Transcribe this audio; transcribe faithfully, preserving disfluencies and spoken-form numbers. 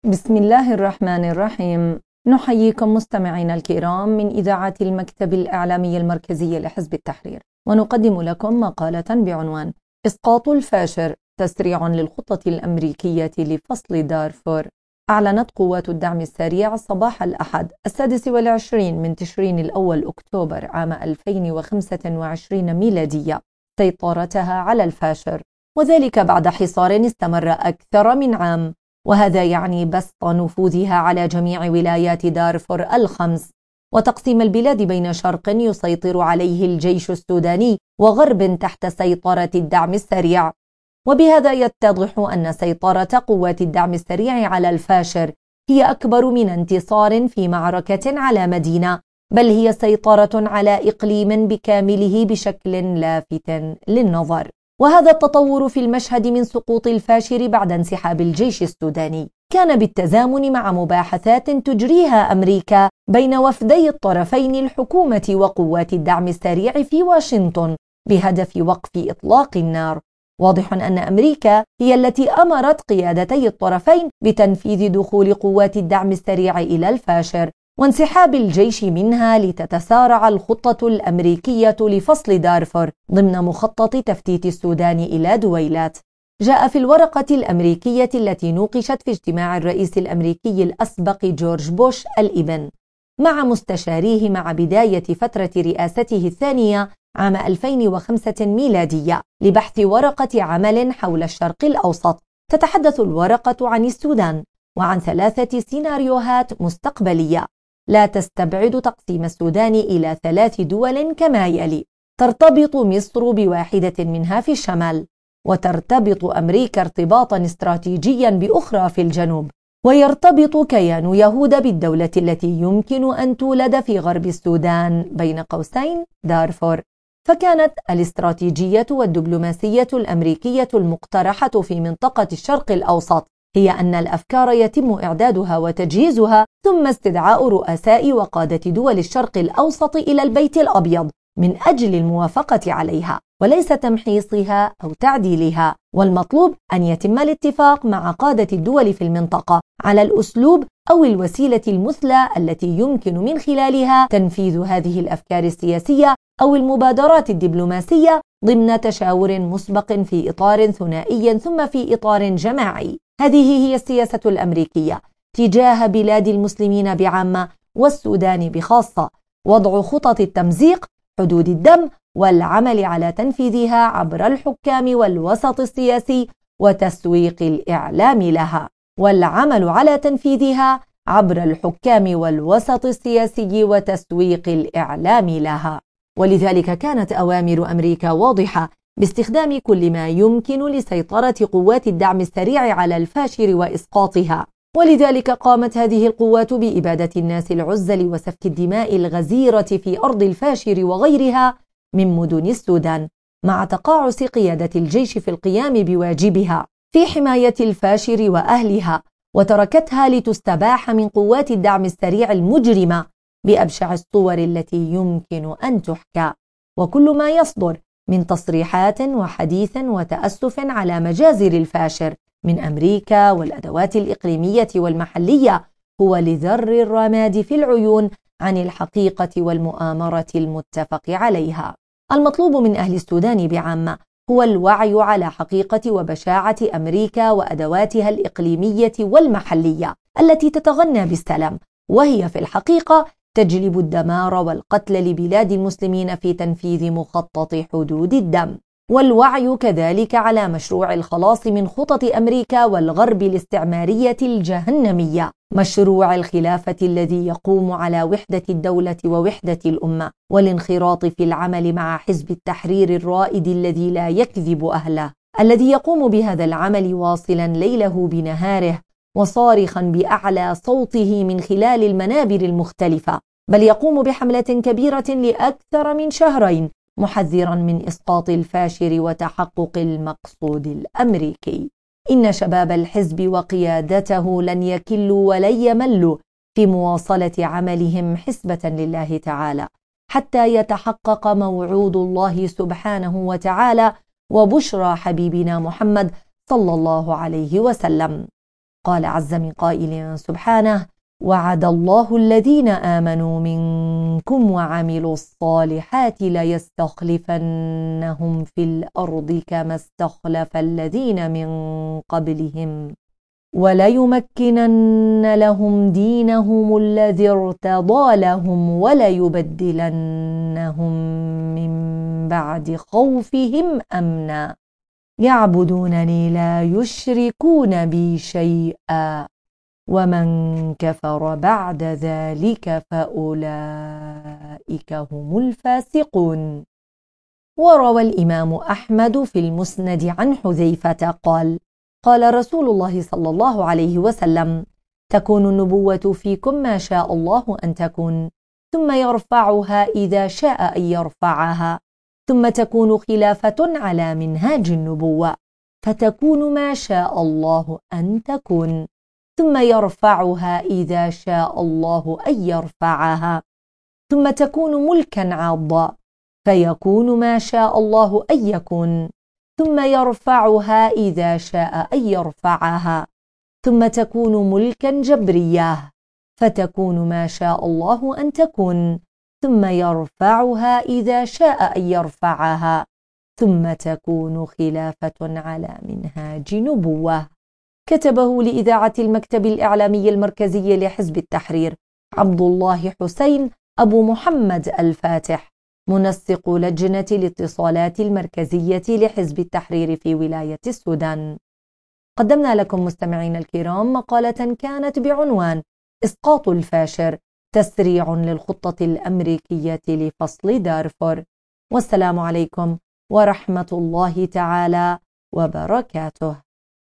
بسم الله الرحمن الرحيم. نحييكم مستمعينا الكرام من إذاعة المكتب الإعلامي المركزي لحزب التحرير، ونقدم لكم مقالة بعنوان إسقاط الفاشر، تسريع للخطة الأمريكية لفصل دارفور. أعلنت قوات الدعم السريع صباح الأحد السادس والعشرين من تشرين الأول أكتوبر عام ألفين وخمسة وعشرين ميلادية سيطرتها على الفاشر، وذلك بعد حصار استمر أكثر من عام، وهذا يعني بسط نفوذها على جميع ولايات دارفور الخمس، وتقسيم البلاد بين شرق يسيطر عليه الجيش السوداني وغرب تحت سيطرة الدعم السريع. وبهذا يتضح أن سيطرة قوات الدعم السريع على الفاشر هي أكبر من انتصار في معركة على مدينة، بل هي سيطرة على إقليم بكامله بشكل لافت للنظر. وهذا التطور في المشهد من سقوط الفاشر بعد انسحاب الجيش السوداني كان بالتزامن مع مباحثات تجريها أمريكا بين وفدي الطرفين، الحكومة وقوات الدعم السريع في واشنطن، بهدف وقف إطلاق النار. واضح أن أمريكا هي التي أمرت قيادتي الطرفين بتنفيذ دخول قوات الدعم السريع إلى الفاشر وانسحاب الجيش منها لتتسارع الخطة الأمريكية لفصل دارفور ضمن مخطط تفتيت السودان إلى دويلات. جاء في الورقة الأمريكية التي نوقشت في اجتماع الرئيس الأمريكي الأسبق جورج بوش الابن مع مستشاريه مع بداية فترة رئاسته الثانية عام ألفين وخمسة ميلادية لبحث ورقة عمل حول الشرق الأوسط. تتحدث الورقة عن السودان وعن ثلاثة سيناريوهات مستقبلية لا تستبعد تقسيم السودان إلى ثلاث دول كما يلي: ترتبط مصر بواحدة منها في الشمال، وترتبط أمريكا ارتباطا استراتيجيا بأخرى في الجنوب، ويرتبط كيان يهوذا بالدولة التي يمكن أن تولد في غرب السودان بين قوسين دارفور. فكانت الاستراتيجية والدبلوماسية الأمريكية المقترحة في منطقة الشرق الأوسط هي أن الأفكار يتم إعدادها وتجهيزها ثم استدعاء رؤساء وقادة دول الشرق الأوسط إلى البيت الأبيض من أجل الموافقة عليها وليس تمحيصها أو تعديلها. والمطلوب أن يتم الاتفاق مع قادة الدول في المنطقة على الأسلوب أو الوسيلة المثلى التي يمكن من خلالها تنفيذ هذه الأفكار السياسية أو المبادرات الدبلوماسية ضمن تشاور مسبق في إطار ثنائي ثم في إطار جماعي. هذه هي السياسة الأمريكية تجاه بلاد المسلمين بعامة والسودان بخاصة: وضع خطط التمزيق، حدود الدم، والعمل على تنفيذها عبر الحكام والوسط السياسي وتسويق الإعلام لها والعمل على تنفيذها عبر الحكام والوسط السياسي وتسويق الإعلام لها. ولذلك كانت أوامر أمريكا واضحة باستخدام كل ما يمكن لسيطرة قوات الدعم السريع على الفاشر وإسقاطها. ولذلك قامت هذه القوات بإبادة الناس العزل وسفك الدماء الغزيرة في أرض الفاشر وغيرها من مدن السودان، مع تقاعس قيادة الجيش في القيام بواجبها في حماية الفاشر وأهلها، وتركتها لتستباح من قوات الدعم السريع المجرمة بأبشع الصور التي يمكن أن تحكى. وكل ما يصدر من تصريحات وحديث وتأسف على مجازر الفاشر من أمريكا والأدوات الإقليمية والمحلية هو لذر الرماد في العيون عن الحقيقة والمؤامرة المتفق عليها. المطلوب من أهل السودان بعامة هو الوعي على حقيقة وبشاعة أمريكا وأدواتها الإقليمية والمحلية التي تتغنى بالسلام، وهي في الحقيقة تجلب الدمار والقتل لبلاد المسلمين في تنفيذ مخطط حدود الدم. والوعي كذلك على مشروع الخلاص من خطط أمريكا والغرب الاستعمارية الجهنمية، مشروع الخلافة الذي يقوم على وحدة الدولة ووحدة الأمة، والانخراط في العمل مع حزب التحرير الرائد الذي لا يكذب أهله، الذي يقوم بهذا العمل واصلا ليله بنهاره وصارخا بأعلى صوته من خلال المنابر المختلفة، بل يقوم بحملة كبيرة لأكثر من شهرين محذرا من إسقاط الفاشر وتحقق المقصود الأمريكي. إن شباب الحزب وقيادته لن يكلوا ولن يملوا في مواصلة عملهم حسبة لله تعالى حتى يتحقق موعود الله سبحانه وتعالى وبشرى حبيبنا محمد صلى الله عليه وسلم. قال عز من قائل سبحانه: وعد الله الذين آمنوا منكم وعملوا الصالحات ليستخلفنهم في الأرض كما استخلف الذين من قبلهم وليمكنن لهم دينهم الذي ارتضى لهم وليبدلنهم من بعد خوفهم أمنا يعبدونني لا يشركون بي شيئا ومن كفر بعد ذلك فأولئك هم الفاسقون. وروى الإمام أحمد في المسند عن حذيفة قال: قال رسول الله صلى الله عليه وسلم: تكون النبوة فيكم ما شاء الله أن تكون، ثم يرفعها إذا شاء أن يرفعها، ثم تكون خلافة على منهاج النبوة فتكون ما شاء الله أن تكون، ثم يرفعها إذا شاء الله أن يرفعها، ثم تكون ملكا عاضا فيكون ما شاء الله أن يكون، ثم يرفعها إذا شاء أن يرفعها، ثم تكون ملكا جبريا فتكون ما شاء الله أن تكون، ثم يرفعها إذا شاء أن يرفعها، ثم تكون خلافة على منهاج نبوة. كتبه لإذاعة المكتب الإعلامي المركزي لحزب التحرير عبد الله حسين أبو محمد الفاتح، منسق لجنة الاتصالات المركزية لحزب التحرير في ولاية السودان. قدمنا لكم مستمعين الكرام مقالة كانت بعنوان: إسقاط الفاشر تسريع للخطة الأمريكية لفصل دارفور. والسلام عليكم ورحمة الله تعالى وبركاته.